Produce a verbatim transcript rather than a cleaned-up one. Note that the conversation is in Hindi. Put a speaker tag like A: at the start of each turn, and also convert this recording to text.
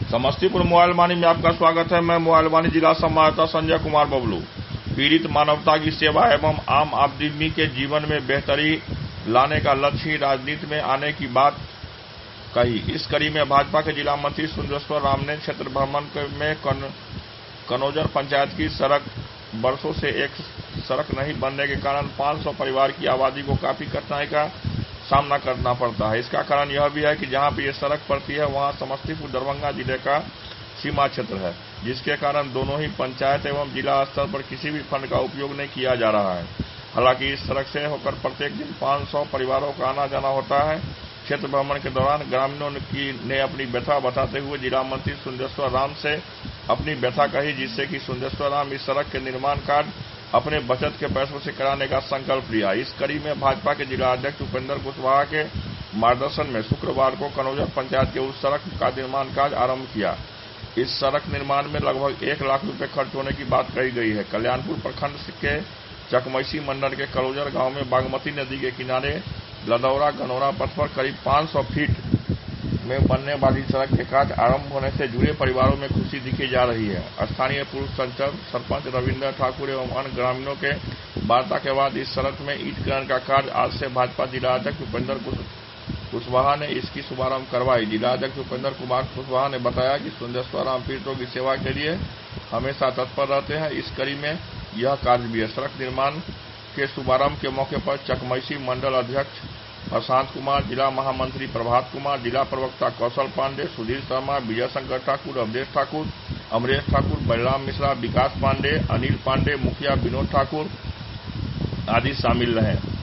A: समस्तीपुर मोबाइल वाणी में आपका स्वागत है। मैं मोबाइल वाणी जिला संवाददाता संजय कुमार बबलू। पीड़ित मानवता की सेवा एवं आम आदमी के जीवन में बेहतरी लाने का लक्ष्य ही राजनीति में आने की बात कही। इस कड़ी में भाजपा के जिला मंत्री सुंदरेश्वर राम ने क्षेत्र भ्रमण में कन, कनौजर पंचायत की सड़क वर्षों से एक सड़क नहीं बनने के कारण पाँच सौ परिवार की आबादी को काफी कठिनाई का सामना करना पड़ता है। इसका कारण यह भी है कि जहां पर यह सड़क पड़ती है वहां समस्तीपुर दरभंगा जिले का सीमा क्षेत्र है, जिसके कारण दोनों ही पंचायत एवं जिला स्तर पर किसी भी फंड का उपयोग नहीं किया जा रहा है। हालांकि इस सड़क से होकर प्रत्येक दिन पाँच सौ परिवारों का आना जाना होता है। क्षेत्र भ्रमण के दौरान ग्रामीणों की ने अपनी व्यथा बताते हुए जिला मंत्री सुंदरेश्वर राम से अपनी व्यथा कही, जिससे कि सुंदरेश्वर राम इस सड़क के निर्माण कार्य अपने बचत के पैसों से कराने का संकल्प लिया। इस कड़ी में भाजपा के जिला अध्यक्ष उपेंद्र कुशवाहा के मार्गदर्शन में शुक्रवार को कनौजर पंचायत के उस सड़क का निर्माण कार्य आरंभ किया। इस सड़क निर्माण में लगभग एक लाख रुपए खर्च होने की बात कही गई है। कल्याणपुर प्रखंड के चकमैसी मंडल के कलौजर गांव में बागमती नदी के किनारे लदौरा गनौरा पथ पर करीब पाँच सौ फीट में बनने वाली सड़क के कार्य आरंभ होने से जुड़े परिवारों में खुशी दिखी जा रही है। स्थानीय पूर्व संसद सरपंच रविंद्र ठाकुर एवं अन्य ग्रामीणों के वार्ता के बाद इस सड़क में ईंट ग्रहण का कार्य आज से भाजपा जिला अध्यक्ष उपेंद्र कुशवाहा ने इसकी शुभारंभ करवाई। जिला अध्यक्ष उपेंद्र कुमार कुशवाहा ने बताया कि सुंदरेश्वर राम पीड़ितों की सेवा के लिए हमेशा तत्पर रहते हैं। इस कड़ी में यह कार्य भी है। सड़क निर्माण के शुभारंभ के मौके पर चकमैसी मंडल अध्यक्ष प्रशांत कुमार, जिला महामंत्री प्रभात कुमार, जिला प्रवक्ता कौशल पांडे, सुधीर शर्मा, विजय शंकर ठाकुर, अवधेश ठाकुर, अमरेश ठाकुर, बलराम मिश्रा, विकास पांडे, अनिल पांडे, मुखिया विनोद ठाकुर आदि शामिल रहे।